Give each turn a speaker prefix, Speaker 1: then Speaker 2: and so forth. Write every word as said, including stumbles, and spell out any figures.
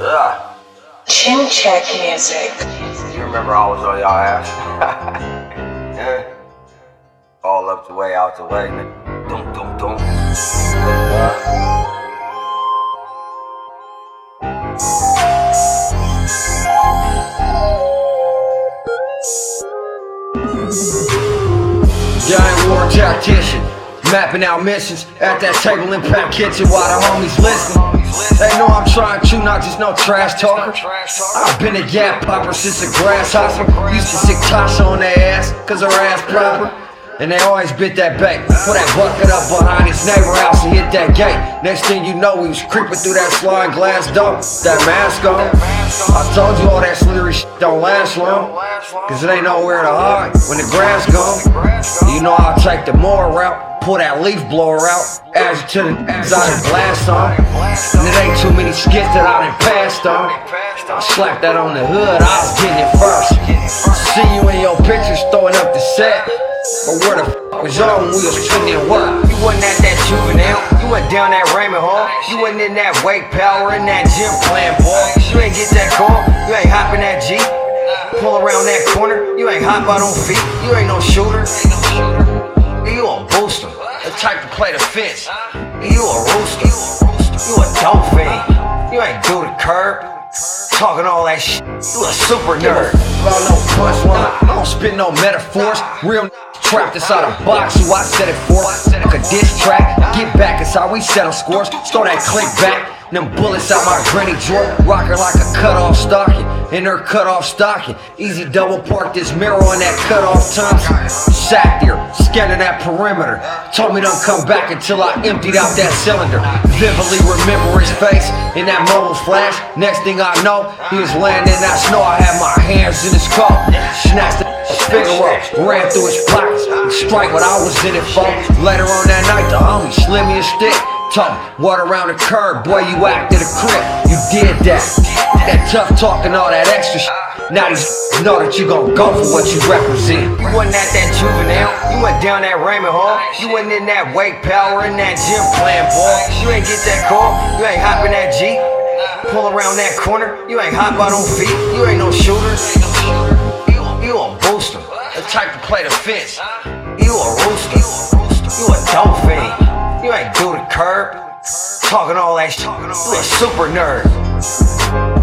Speaker 1: Yeah.
Speaker 2: Chin check music.
Speaker 1: You remember I was on y'all ass? Yeah. All up the way, out the way, nigga. Dum dum dum. Uh.
Speaker 3: Giant war tactician, mapping out missions at that table in Pat Kitchen while the homies listening. They know I'm trying to, not just no trash talker. I've been a gap popper since a grasshopper. Used to stick Tasha on their ass, cause her ass proper. And they always bit that bait. Put that bucket up behind his neighbor house and hit that gate. Next thing you know, we was creeping through that sliding glass door. That mask on. I told you all that slithery shit don't last long, cause it ain't nowhere to hide when the grass gone. You know I'll take the mower route, pull that leaf blower out, add you to the exotic blast on. And it ain't too many skits that I done passed on. I slapped that on the hood, I was getting it first. See you in your pictures throwing up the set. But where the f*** was y'all when we was putting in work? You wasn't at that juvenile, you went down that Raymond Hall. You wasn't in that weight power, in that gym playing ball. You ain't get that call, you ain't hopping that Jeep. Pull around that corner, you ain't hop out on feet. You ain't no shooter, you a booster, the type to play the fence. You a rooster, you a dope fiend. You ain't do the curb, talking all that shit. You a super nerd. About no punchline, I don't spit no metaphors. Real trapped inside a box, who I set it for. Like a diss track, get back, it's how we settle scores. Throw that click back, them bullets out my granny drawer. Rock her like a cut-off stocking, in her cut-off stocking. Easy double park this mirror on that cut-off Thompson. Sat there, scanning that perimeter. Told me don't come back until I emptied out that cylinder. Vividly remember his face in that mobile flash. Next thing I know, he was laying in that snow. I had my hands in his car, snatched the figure up, ran through his pockets, and strike what I was in it for. Later on that night, the homie slid me a stick. Told me, what around the curb, boy, you acted a crip. You did that. That tough talk and all that extra shit. Now these know that you gon' go for what you represent. You wasn't at that juvenile, you went down that Raymond Hall. You wasn't in that weight power, in that gym playing ball. You ain't get that call, you ain't hopping that Jeep. Pull around that corner, you ain't hop out on feet. You ain't no shooter, you a booster, the type to play the fence. You a rooster, you a dope fiend. You ain't do the curb, talking all that shit. You a super nerd.